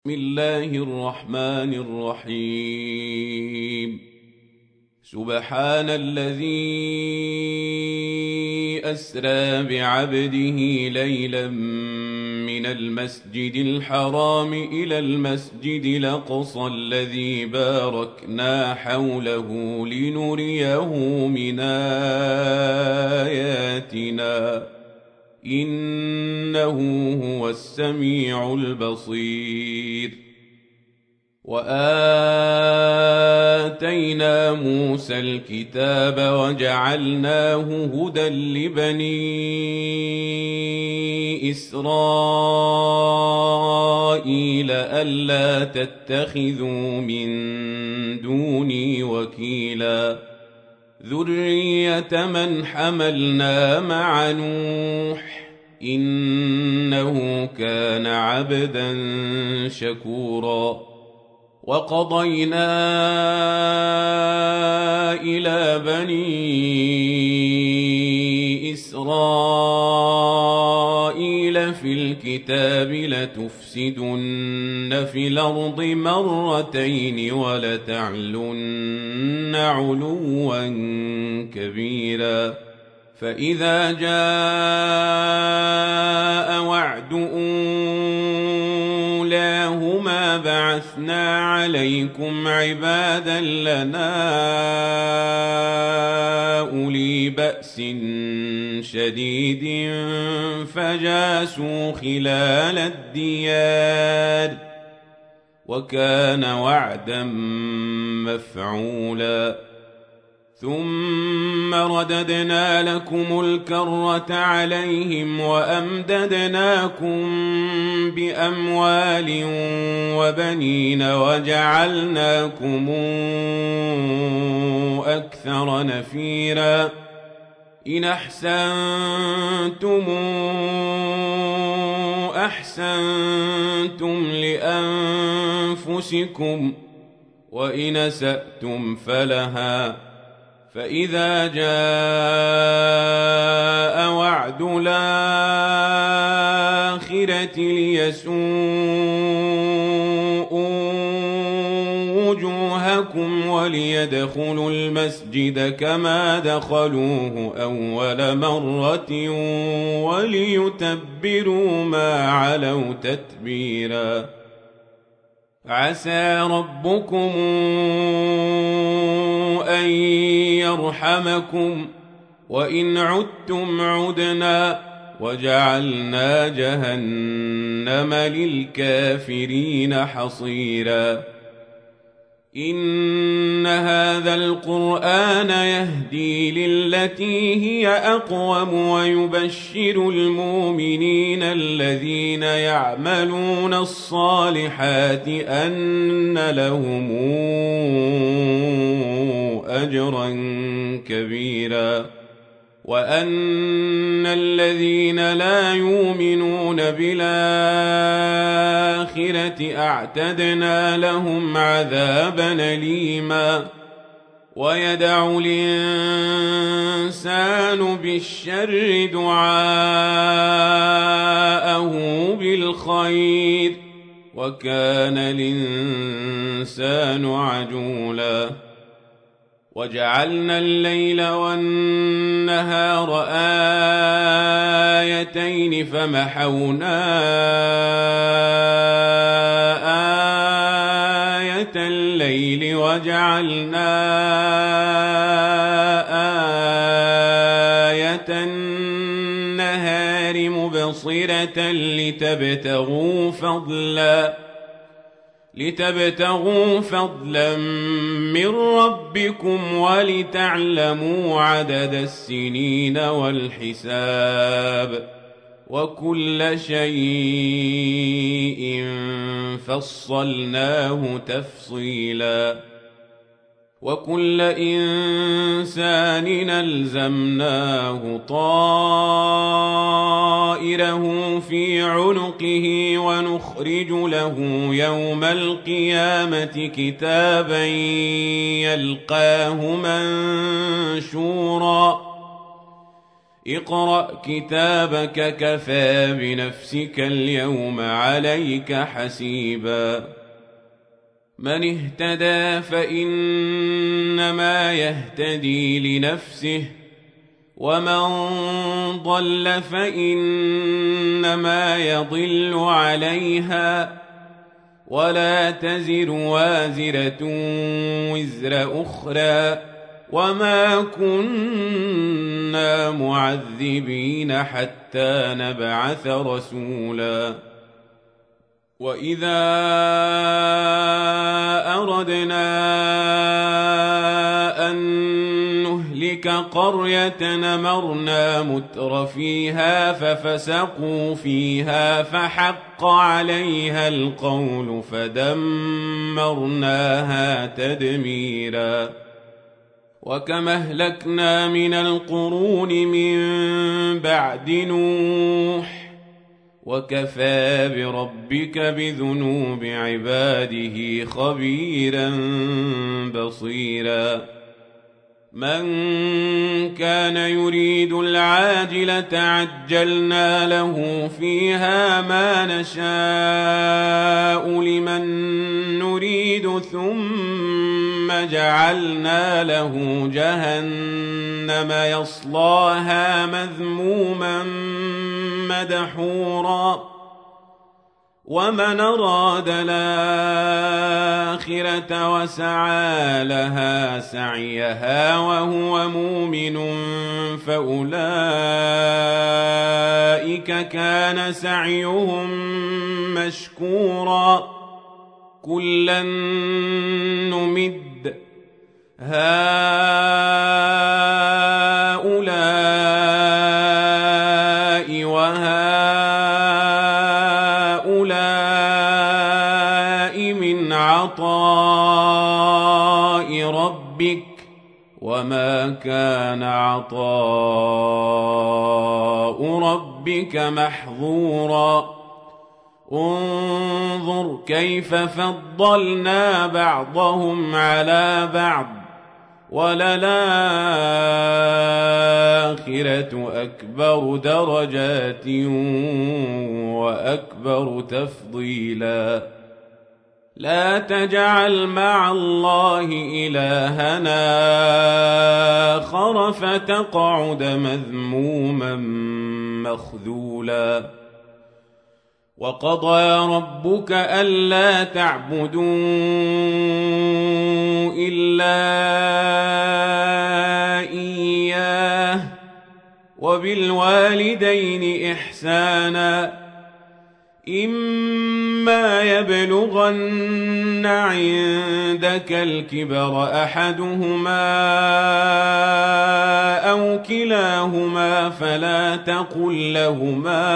بسم الله الرحمن الرحيم. سبحان الذي أسرى بعبده ليلا من المسجد الحرام إلى المسجد الأقصى الذي باركنا حوله لنريه من آياتنا إنه هو السميع البصير. وآتينا موسى الكتاب وجعلناه هدى لبني إسرائيل ألا تتخذوا من دوني وكيلا ذرية من حملنا مع نوح إنه كان عبدا شكورا. وقضينا إلى بني إسرائيل في الكتاب لتفسدن في الأرض مرتين ولتعلن علوا كبيرا. فإذا جاء وعد أولاهما بعثنا عليكم عبادا لنا أولي بأس شديد فجاسوا خلال الديار وكان وعدا مفعولا. ثم رددنا لكم الكرة عليهم وأمددناكم بأموال وبنين وجعلناكم أكثر نفيرا. إن أحسنتم لأنفسكم وإن أسأتم فلها. فإذا جاء وعد الآخرة ليسوءوا وجوهكم وليدخلوا المسجد كما دخلوه أول مرة وليتبروا ما علوا تتبيرا. عسى ربكم أن يرحمكم وإن عدتم عدنا وجعلنا جهنم للكافرين حصيرا. إن هذا القرآن يهدي للتي هي أقوم ويبشر المؤمنين الذين يعملون الصالحات أن لهم أجرا كبيرا وأن الذين لا يؤمنون بالآخرة أعتدنا لهم عذابا أليما. ويدع الإنسان بالشر دعاءه بالخير وكان الإنسان عجولا. وجعلنا الليل والنهار آيتين فمحونا آية الليل وجعلنا آية النهار مبصرة لتبتغوا فضلا من ربكم ولتعلموا عدد السنين والحساب وكل شيء فصلناه تفصيلا. وكل إنسان ألزمناه طائره في عنقه ونخرج له يوم القيامة كتابا يلقاه منشورا اقرأ كتابك كفى بنفسك اليوم عليك حسيبا من اهتدى فإنما يهتدي لنفسه ومن ضل فإنما يضل عليها ولا تزر وازرة وزر أخرى وما كنا معذبين حتى نبعث رسولا وإذا أردنا أن نهلك قرية أمرنا متر فيها ففسقوا فيها فحق عليها القول فدمرناها تدميرا وكم أهلكنا من القرون من بعد نوح وكفى بربك بذنوب عباده خبيرا بصيرا من كان يريد العاجلة عجلنا له فيها ما نشاء لمن نريد ثم جعلنا له جهنم يصلاها مذموما مدحورا ومن أراد الآخرة وسعى لها سعيها وهو مؤمن فأولئك كان سعيهم مشكورا كلا نمد هؤلاء وهؤلاء من عطاء ربك وما كان عطاء ربك محظورا انظر كيف فضلنا بعضهم على بعض وللآخرة أكبر درجات وأكبر تفضيلا لا تجعل مع الله إلهنا آخر فتقعد مذموما مخذولا وقضى ربك ألا تعبدوا إلا إياه وبالوالدين إحسانا إما يبلغن عندك الكبر أحدهما أو كلاهما فلا تقل لهما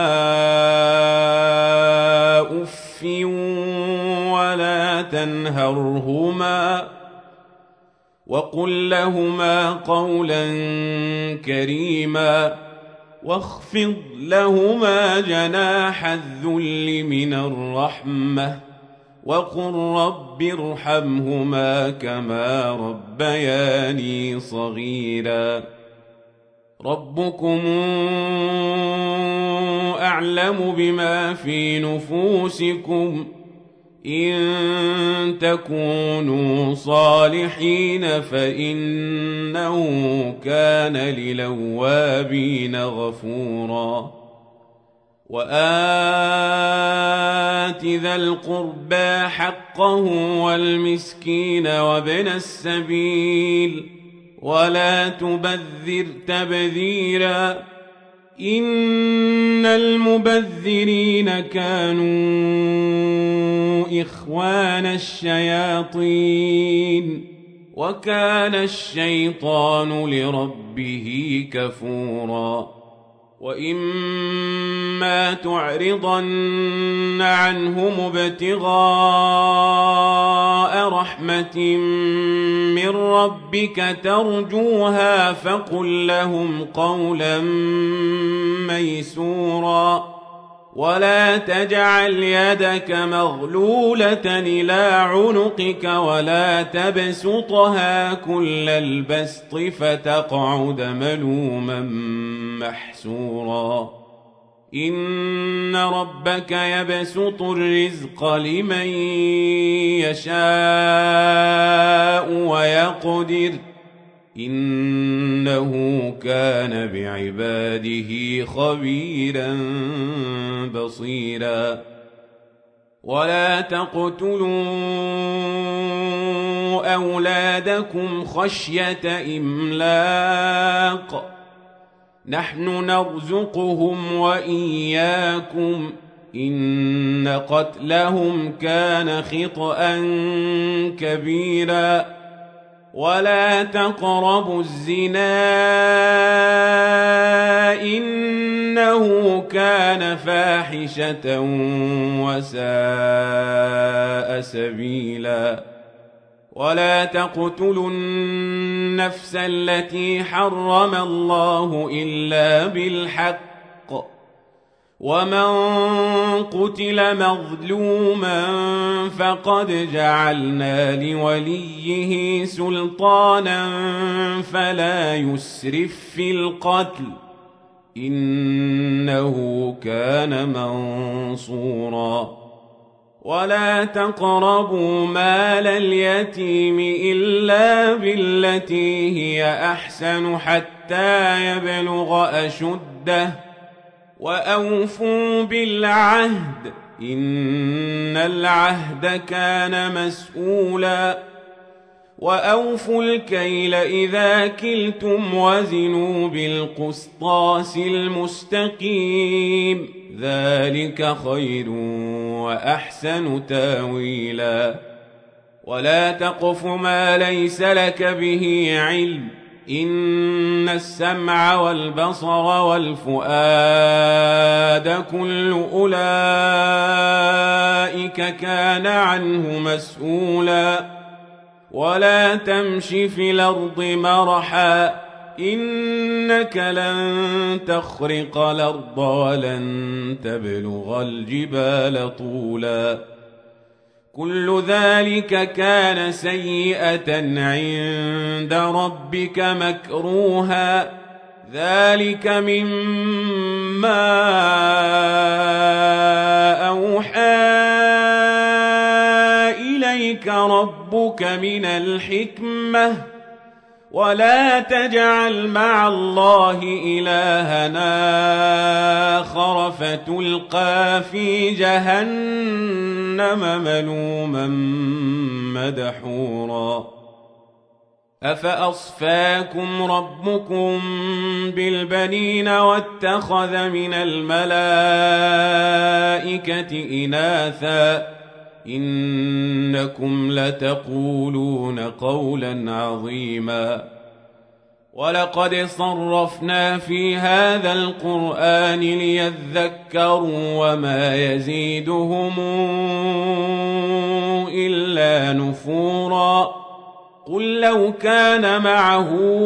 أف ولا تنهرهما وقل لهما قولا كريما واخفض لهما جناح الذل من الرحمة وقل رب ارحمهما كما ربياني صغيرا ربكم أعلم بما في نفوسكم إن تكونوا صالحين فإنه كان للأوابين غفورا وآت ذا القربى حقه والمسكين وابن السبيل ولا تبذر تبذيرا إن المبذرين كانوا إخوان الشياطين وكان الشيطان لربه كفورا وإما تعرضن عنهم ابتغاء رحمة من ربك ترجوها فقل لهم قولا ميسورا ولا تجعل يدك مغلولة إلى عنقك ولا تبسطها كل البسط فتقعد ملوما محسورا إن ربك يبسط الرزق لمن يشاء ويقدر إنه كان بعباده خبيرا بصيرا ولا تقتلوا أولادكم خشية إملاق نحن نرزقهم وإياكم إن قتلهم كان خطأ كبيرا ولا تقربوا الزنا إنه كان فاحشة وساء سبيلا ولا تقتلوا النفس التي حرم الله إلا بالحق ومن قتل مظلوما فقد جعلنا لوليه سلطانا فلا يسرف في القتل إنه كان منصورا ولا تقربوا مال اليتيم إلا بالتي هي أحسن حتى يبلغ أشده وأوفوا بالعهد إن العهد كان مسؤولا وأوفوا الكيل إذا كلتم وزنوا بالقسطاس المستقيم ذلك خير وأحسن تاويلا ولا تقف ما ليس لك به علم إن السمع والبصر والفؤاد كل أولئك كان عنه مسؤولا ولا تمش في الأرض مرحا إنك لن تخرق الأرض ولن تبلغ الجبال طولا كل ذلك كان سيئة عند ربك مكروها ذلك مما أوحى إليك ربك من الحكمة ولا تجعل مع الله إلهنا آخر فتلقى في جهنم ملوما مدحورا أفأصفاكم ربكم بالبنين واتخذ من الملائكة إناثا إنكم لتقولون قولا عظيما ولقد صرفنا في هذا القرآن ليذكروا وما يزيدهم إلا نفورا قل لو كان معه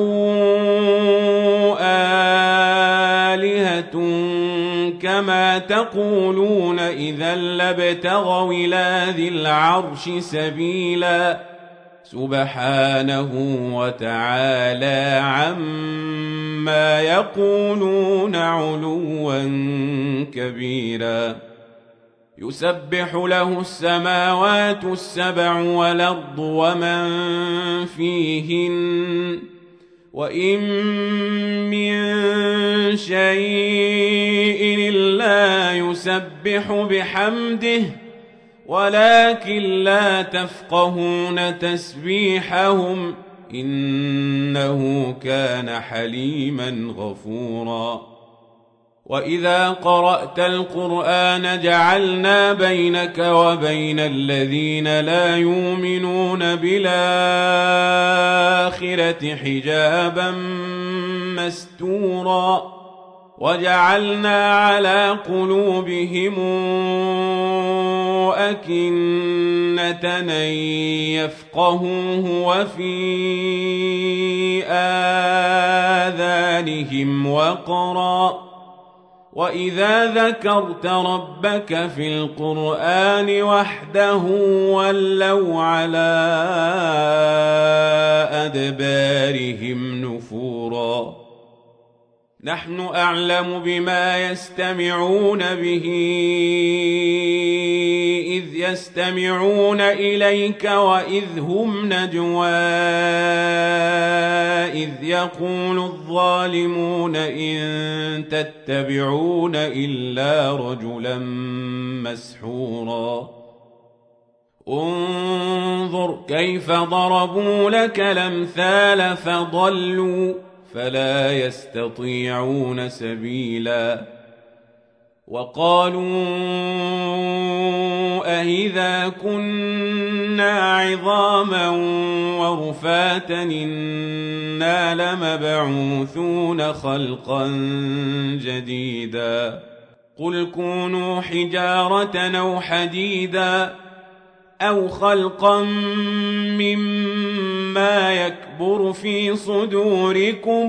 آلهة كما تقولون إذا لابتغوا إلى ذي العرش سبيلا سبحانه وتعالى عما يقولون علوا كبيرا يسبح له السماوات السبع والأرض ومن فيهن وإن من شيء إلا يسبح بحمده ولكن لا تفقهون تسبيحهم إنه كان حليما غفورا وإذا قرأت القرآن جعلنا بينك وبين الذين لا يؤمنون بالآخرة حجابا مستورا وجعلنا على قلوبهم أكنة أن يفقهوه وفي آذانهم وقرا وإذا ذكرت ربك في القرآن وحده ولوا على أدبارهم نفورا نحن أعلم بما يستمعون به إذ يستمعون إليك وإذ هم نجوى إذ يقول الظالمون إن تتبعون إلا رجلا مسحورا انظر كيف ضربوا لك الأمثال فضلوا فلا يستطيعون سبيلا وقالوا أإذا كنا عظاما ورفاتا إنا لمبعوثون خلقا جديدا قل كونوا حجارة أو حديدا أو خلقا مما يكبر في صدوركم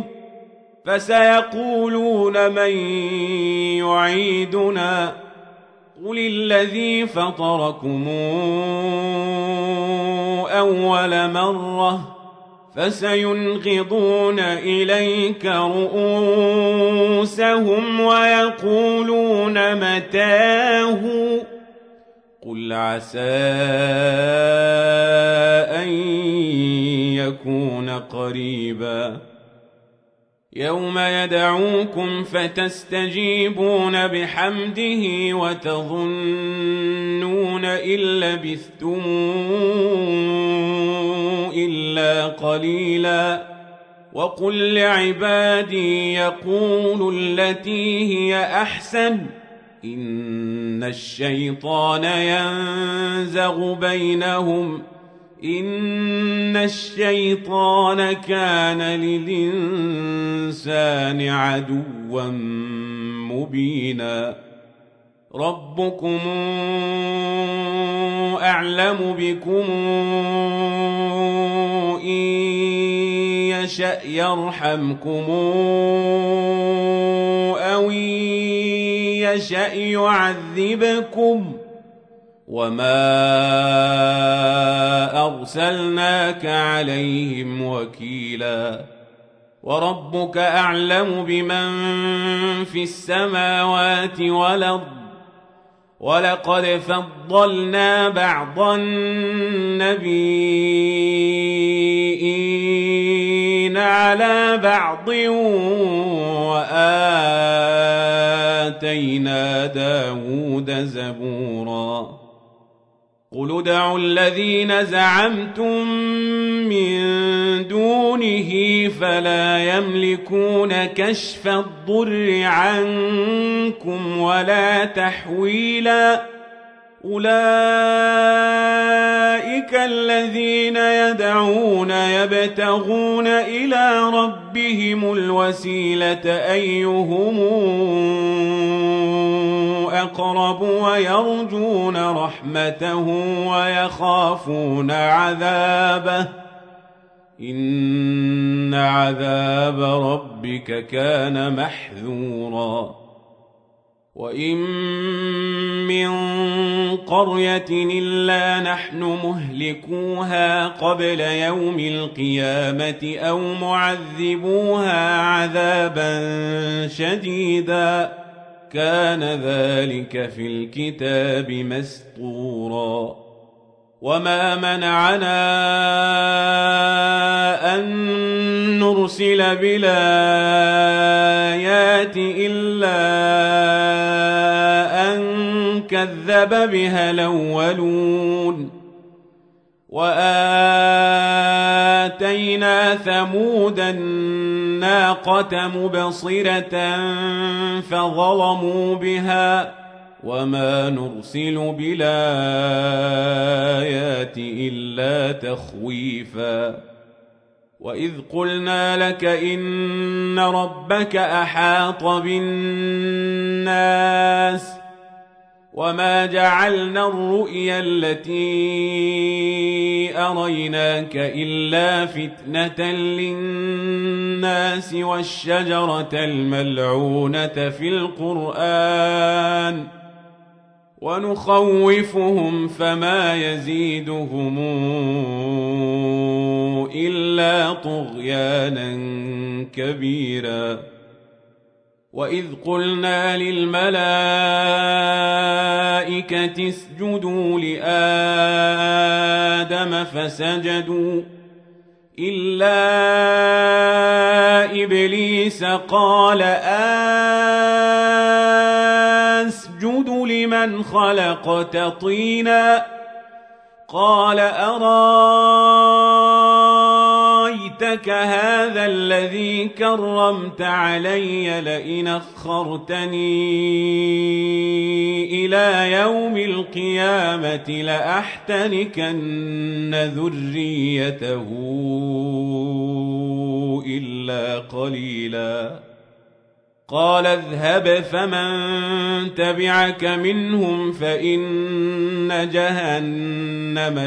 فسيقولون من يعيدنا قل الذي فطركم أول مرة فسينغضون إليك رؤوسهم ويقولون متاه قل عسى أن يكون قريبا يوم يدعوكم فتستجيبون بحمده وتظنون إن لبثتم إلا قليلا وقل لعبادي يقولوا التي هي أحسن إن الشيطان ينزغ بينهم إن الشيطان كان للإنسان عدوا مبينا ربكم أعلم بكم إن يشأ يرحمكم أو إن يشأ يعذبكم وما أرسلناك عليهم وكيلا وربك أعلم بمن في السماوات والأرض ولقد فضلنا بعض النبيين على بعض وآتينا داود زبورا قل ادعوا الذين زعمتم من دونه فلا يملكون كشف الضر عنكم ولا تحويلا أولئك الذين يدعون يبتغون إلى ربهم الوسيلة أيهم أقرب ويرجون رحمته ويخافون عذابه إن عذاب ربك كان محذورا وإن من قرية إلا نحن مهلكوها قبل يوم القيامة أو معذبوها عذابا شديدا كان ذلك في الكتاب مسطورا وما منعنا أن نرسل بالآيات إلا أن كذب بها الأولون وآتينا ثمود الناقة مبصرة فظلموا بها وما نرسل بالآيات إلا تخويفا وإذ قلنا لك إن ربك أحاط بالناس وما جعلنا الرؤيا التي أريناك إلا فتنة للناس والشجرة الملعونة في القرآن ونخوفهم فما يزيدهم إلا طغيانا كبيرا وإذ قلنا للملائكة اسجدوا لآدم فسجدوا إلا إبليس قال أسجد لمن خلقت طينا قال أرايتك هذا الذي كرمت علي لئن أخرتني إلى يوم القيامة لأحتنكن ذريته إلا قليلا قال اذهب فمن تبعك منهم فإن جهنم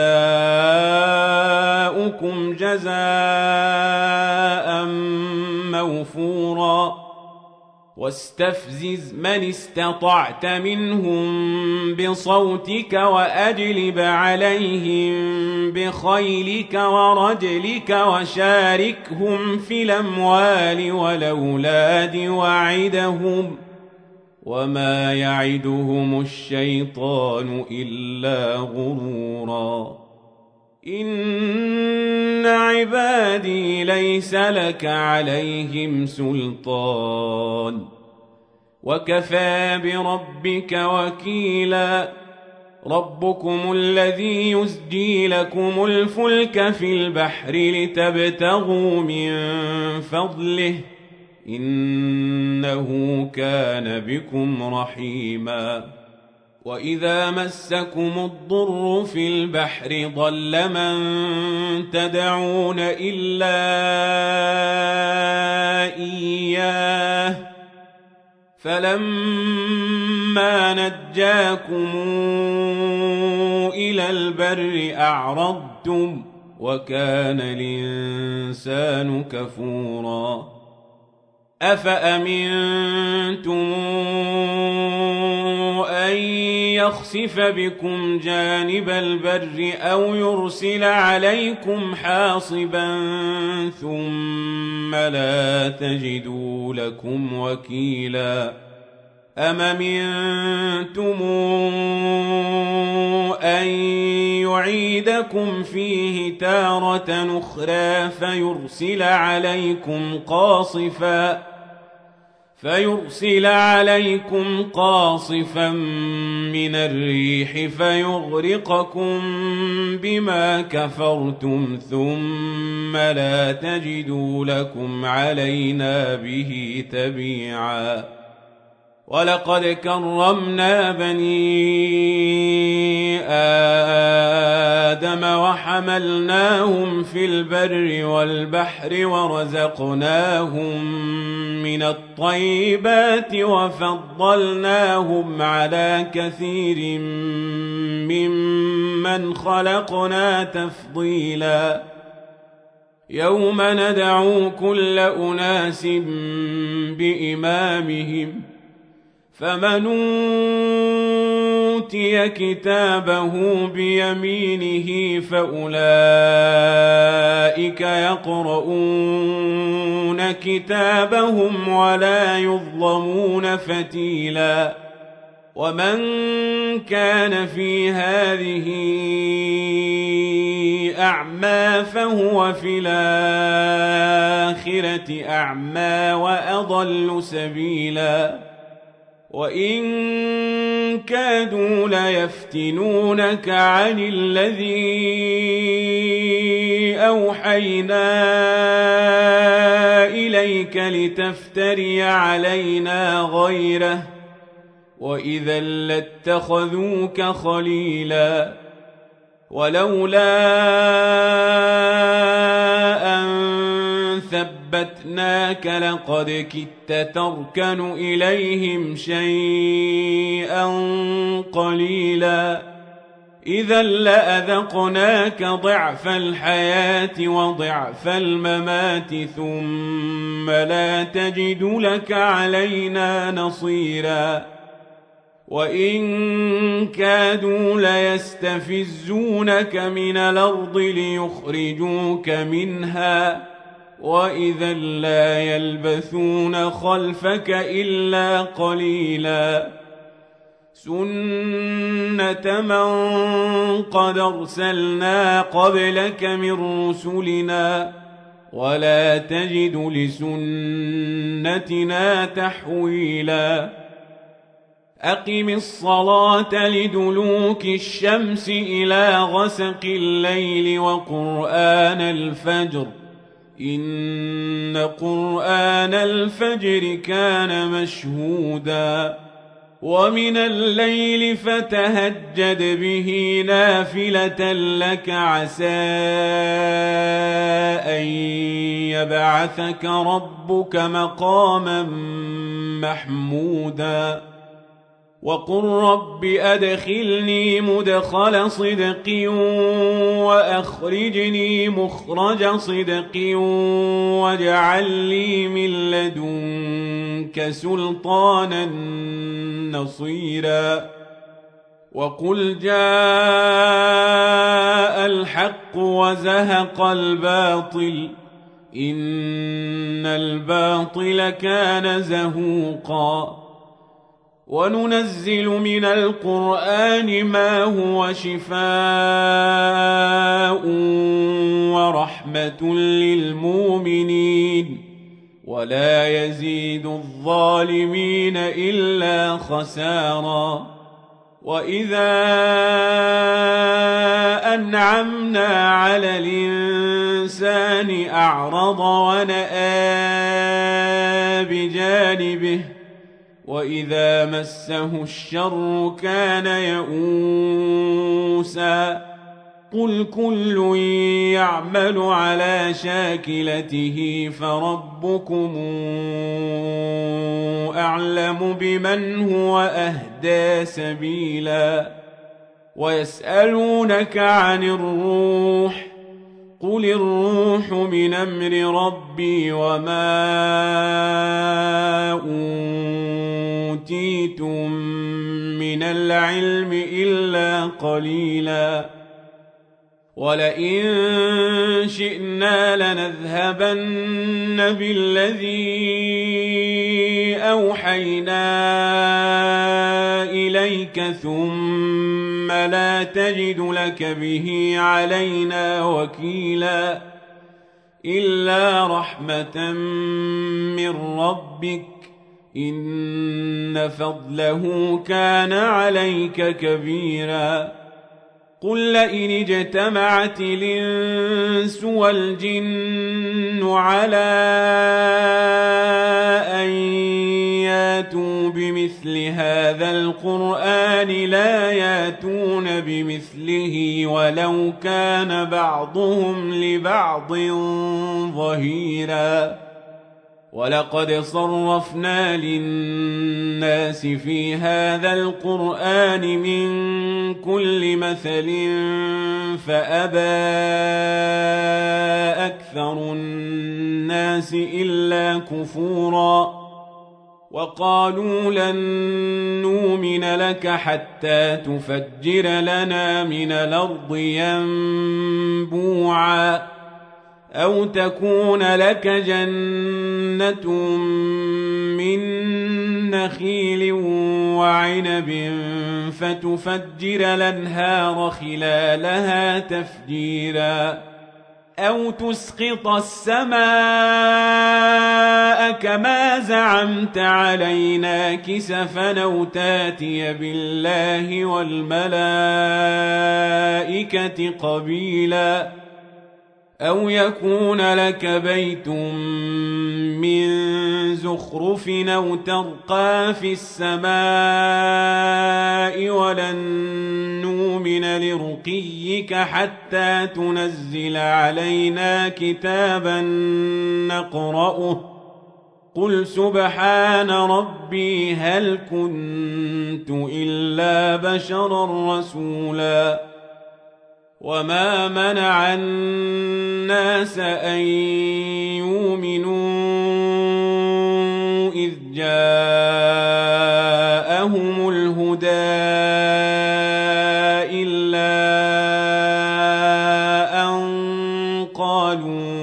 جزاؤكم جزاء موفورا واستفزز من استطعت منهم بصوتك وأجلب عليهم بخيلك ورجلك وشاركهم في الأموال والأولاد وعدهم وما يعدهم الشيطان إلا غرورا إن عبادي ليس لك عليهم سلطان وكفى بربك وكيلا ربكم الذي يزجي لكم الفلك في البحر لتبتغوا من فضله إنه كان بكم رحيما وإذا مسكم الضر في البحر ضل من تدعون إلا إياه فلما نجاكم إلى البر أعرضتم وكان الإنسان كفورا أفأمنتم أن يخسف بكم جانب البر أو يرسل عليكم حاصبا ثم لا تجدوا لكم وكيلا أم أمنتم أن يعيدكم فيه تارة أخرى فيرسل عليكم قاصفا من الريح فيغرقكم بما كفرتم ثم لا تجدوا لكم علينا به تبيعا ولقد كرمنا بني آدم وحملناهم في البر والبحر ورزقناهم من الطيبات وفضلناهم على كثير ممن خلقنا تفضيلا يوم ندعو كل أناس بإمامهم فمن أوتي كتابه بيمينه فأولئك يقرؤون كتابهم ولا يظلمون فتيلا ومن كان في هذه أعمى فهو في الآخرة أعمى وأضل سبيلا وإن كادوا ليفتنونك عن الذي أوحينا إليك لتفتري علينا غيره وإذا لاتخذوك خليلا ولولا أن ثبتناك لثبتناك لقد كدت تركن إليهم شيئا قليلا إذا لأذقناك ضعف الحياة وضعف الممات ثم لا تجد لك علينا نصيرا وإن كادوا ليستفزونك من الأرض ليخرجوك منها وإذا لا يلبثون خلفك إلا قليلا سنة من قد أرسلنا قبلك من رسلنا ولا تجد لسنتنا تحويلا أقم الصلاة لدلوك الشمس إلى غسق الليل وقرآن الفجر إن قرآن الفجر كان مشهودا ومن الليل فتهجد به نافلة لك عسى أن يبعثك ربك مقاما محمودا وقل رب أدخلني مدخل صدق وأخرجني مخرج صدق واجعل لي من لدنك سلطانا نصيرا وقل جاء الحق وزهق الباطل إن الباطل كان زهوقا وننزل من القرآن ما هو شفاء ورحمة للمؤمنين ولا يزيد الظالمين إلا خسارا وإذا أنعمنا على الإنسان أعرض ونأى بجانبه وإذا مسه الشر كان يئوسا قل كل يعمل على شاكلته فربكم أعلم بمن هو أهدى سبيلا ويسألونك عن الروح قل الروح من أمر ربي وما أوتيتم من العلم إلا قليلا ولئن شئنا لنذهبن بالذي أوحينا إليك ثم لا تجد لك به علينا وكيلا إلا رحمة من ربك إن فضله كان عليك كبيرا قل لئن اجتمعت الإنس والجن على أن ياتوا بمثل هذا القرآن لا ياتون بمثله ولو كان بعضهم لبعض ظهيرا ولقد صرفنا للناس في هذا القرآن من كل مثل فأبى أكثر الناس إلا كفورا وقالوا لن نؤمن لك حتى تفجر لنا من الأرض ينبوعا أو تكون لك جنة من نخيل وعنب فتفجر الأنهار خلالها تفجيرا أو تسقط السماء كما زعمت علينا كسفا أو تاتي بالله والملائكة قبيلا أو يكون لك بيت من زخرف أو ترقى في السماء ولن نؤمن لرقيك حتى تنزل علينا كتابا نقرأه قل سبحان ربي هل كنت إلا بشرا رسولا وما منع الناس أن يؤمنوا إذ جاءهم الهدى إلا أن قالوا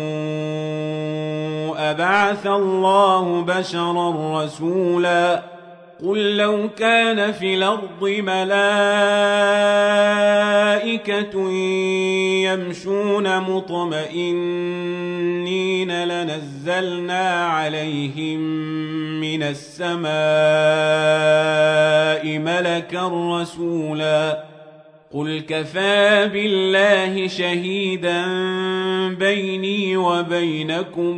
أبعث الله بشرا رسولا قل لو كان في الأرض ملائكة يمشون مطمئنين لنزلنا عليهم من السماء ملكا رسولا قل كفى بالله شهيدا بيني وبينكم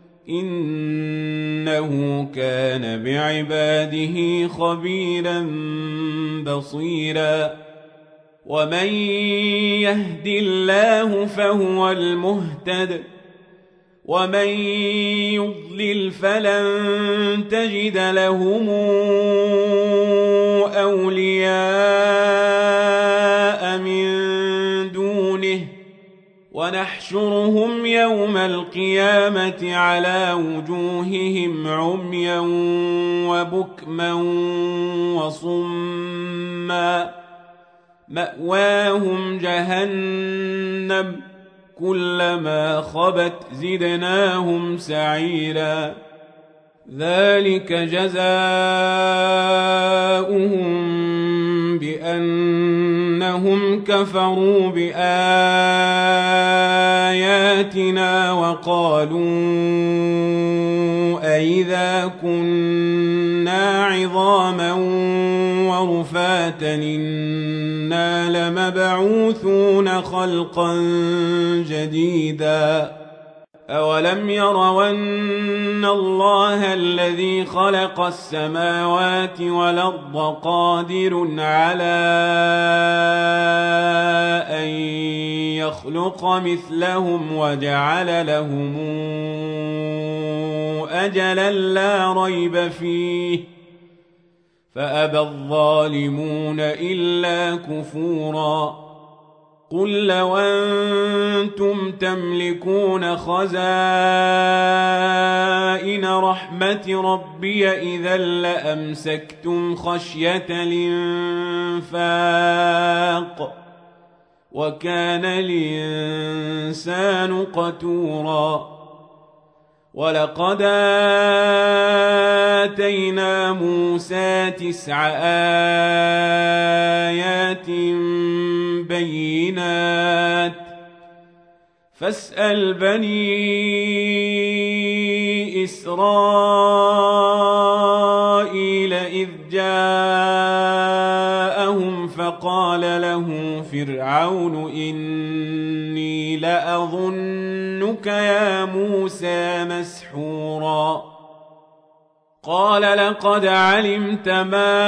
إنه كان بعباده خبيرا بصيرا ومن يهد الله فهو المهتد ومن يضلل فلن تجد لهم أولياء من دونه ونحشرهم يوم القيامة على وجوههم عميا وبكما وصما مأواهم جهنم كلما خبت زدناهم سعيرا ذلك جزاؤهم بأنهم كفروا بآياتنا وقالوا أئذا كنا عظاما ورفاتا إنا لمبعوثون خلقا جديدا أولم يروا أن الله الذي خلق السماوات والأرض قادر على أن يخلق مثلهم وجعل لهم أجلا لا ريب فيه فأبى الظالمون إلا كفورا قل لو أنتم تملكون خزائن رحمة ربي إذا لأمسكتم خشية الإنفاق وكان الإنسان قتورا ولقد آتينا موسى 9 آيات بينات فاسأل بني إسرائيل إذ جاءهم فقال له فرعون إني لأظنك يا موسى مسحورا قال لقد علمت ما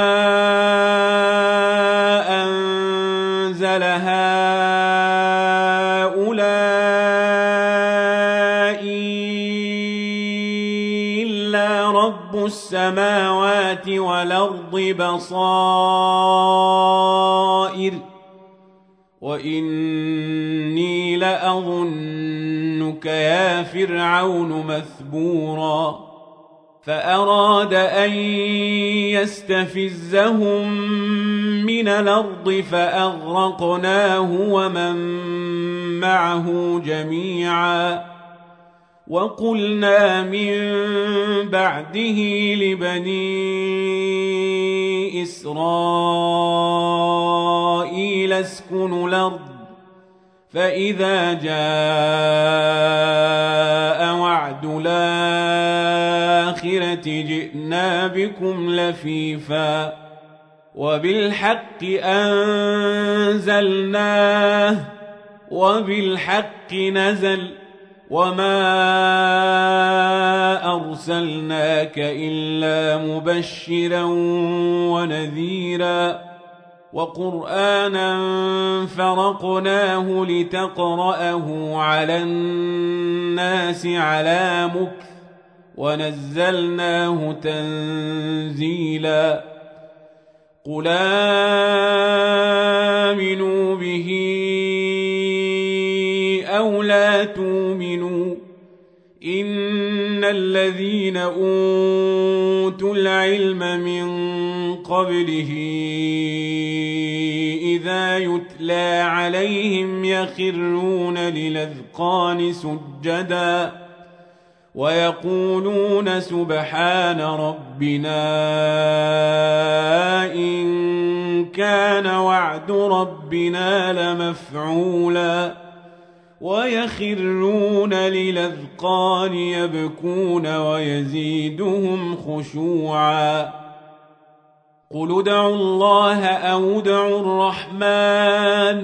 أنزل هؤلاء إلا رب السماوات والأرض بصائر وإني لأظنك يا فرعون مثبورا فأراد أن يستفزهم من الأرض فأغرقناه ومن معه جميعا وقلنا من بعده لبني إسرائيل اسكنوا الأرض فإذا جاء وعد الآخرة جئنا بكم لفيفا وبالحق أنزلناه وبالحق نزل وما أرسلناك إلا مبشرا ونذيرا وقرآنا فرقناه لتقرأه على الناس على مكث ونزلناه تنزيلا قل آمنوا به أو لا تؤمنوا إن الذين أوتوا العلم من قبله إذا يتلى عليهم يخرون للأذقان سجدا ويقولون سبحان ربنا إن كان وعد ربنا لمفعولا ويخرون للأذقان يبكون ويزيدهم خشوعا قل ادعوا الله أو ادعوا الرحمن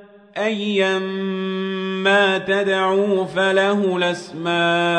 أيما تدعوا فله الأسماء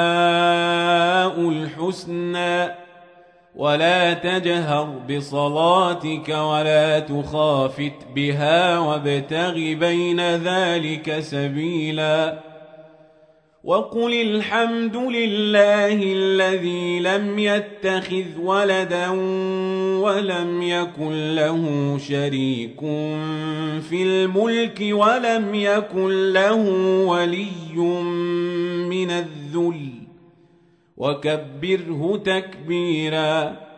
الحسنى ولا تجهر بصلاتك ولا تخافت بها وابتغ بين ذلك سبيلا وقل الحمد لله الذي لم يتخذ ولدا ولم يكن له شريك في الملك ولم يكن له ولي من الذل وكبره تكبيرا